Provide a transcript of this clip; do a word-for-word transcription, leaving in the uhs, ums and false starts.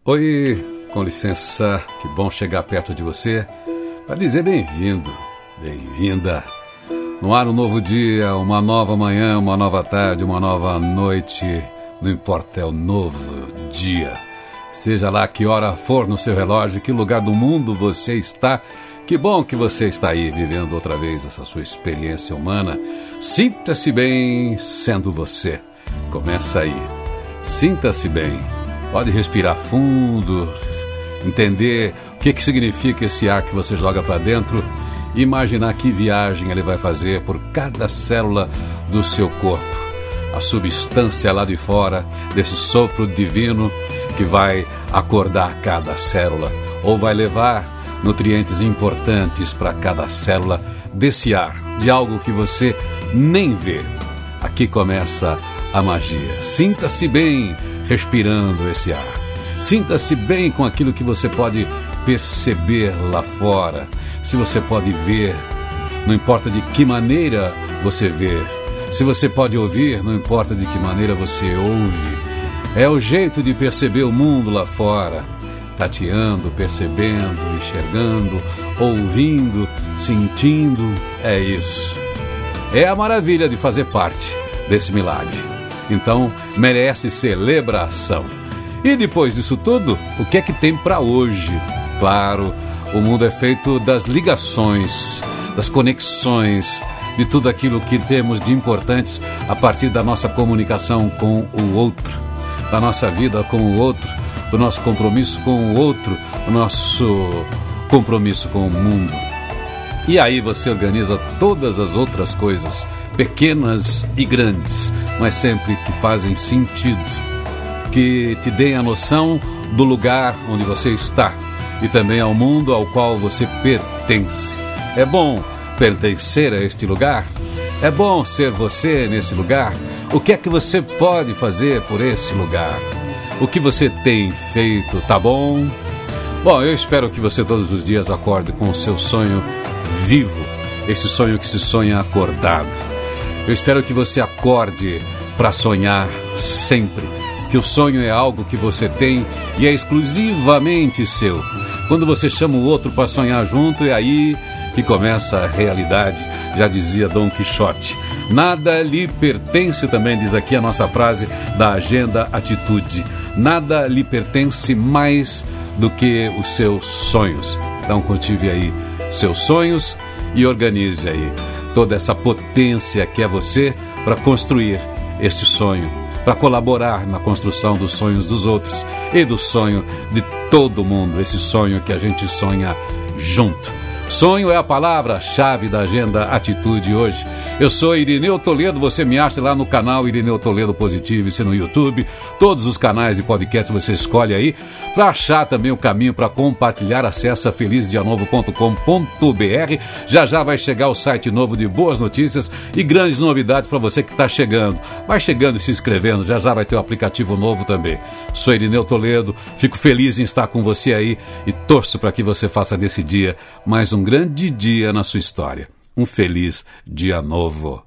Oi, com licença, que bom chegar perto de você para dizer bem-vindo, bem-vinda. No ar um novo dia, uma nova manhã, uma nova tarde, uma nova noite, não importa, é o novo dia. Seja lá que hora for no seu relógio, que lugar do mundo você está, que bom que você está aí vivendo outra vez essa sua experiência humana. Sinta-se bem sendo você. Começa aí. Sinta-se bem. Pode respirar fundo, entender o que, que significa esse ar que você joga para dentro e imaginar que viagem ele vai fazer por cada célula do seu corpo. A substância lá de fora desse sopro divino que vai acordar cada célula ou vai levar nutrientes importantes para cada célula desse ar, de algo que você nem vê. Aqui começa a magia. Sinta-se bem respirando esse ar. Sinta-se bem com aquilo que você pode perceber lá fora. Se você pode ver, não importa de que maneira você vê. Se você pode ouvir, não importa de que maneira você ouve. É o jeito de perceber o mundo lá fora. Tateando, percebendo, enxergando, ouvindo, sentindo. É isso. É a maravilha de fazer parte desse milagre. Então, merece celebração. E depois disso tudo, o que é que tem para hoje? Claro, o mundo é feito das ligações, das conexões, de tudo aquilo que temos de importantes a partir da nossa comunicação com o outro, da nossa vida com o outro, do nosso compromisso com o outro, do nosso compromisso com o mundo. E aí você organiza todas as outras coisas, pequenas e grandes, mas sempre que fazem sentido, que te deem a noção do lugar onde você está e também ao mundo ao qual você pertence. É bom pertencer a este lugar? É bom ser você nesse lugar? O que é que você pode fazer por esse lugar? O que você tem feito, tá bom? Bom, eu espero que você todos os dias acorde com o seu sonho vivo, esse sonho que se sonha acordado. Eu espero que você acorde para sonhar sempre, que o sonho é algo que você tem e é exclusivamente seu. Quando você chama o outro para sonhar junto, é aí que começa a realidade, já dizia Dom Quixote. Nada lhe pertence, também diz aqui a nossa frase da Agenda Atitude. Nada lhe pertence mais do que os seus sonhos. Então cultive aí seus sonhos e organize aí toda essa potência que é você para construir este sonho, para colaborar na construção dos sonhos dos outros e do sonho de todo mundo, esse sonho que a gente sonha junto. Sonho é a palavra-chave da Agenda Atitude hoje. Eu sou Irineu Toledo, você me acha lá no canal Irineu Toledo Positivo, isso no YouTube. Todos os canais de podcast você escolhe aí. Para achar também o caminho para compartilhar, acessa feliz dia novo ponto com ponto b r. Já já vai chegar o site novo de boas notícias e grandes novidades para você que está chegando. Vai chegando e se inscrevendo, já já vai ter o um aplicativo novo também. Sou Irineu Toledo, fico feliz em estar com você aí e torço para que você faça desse dia mais um grande dia na sua história. Um feliz dia novo.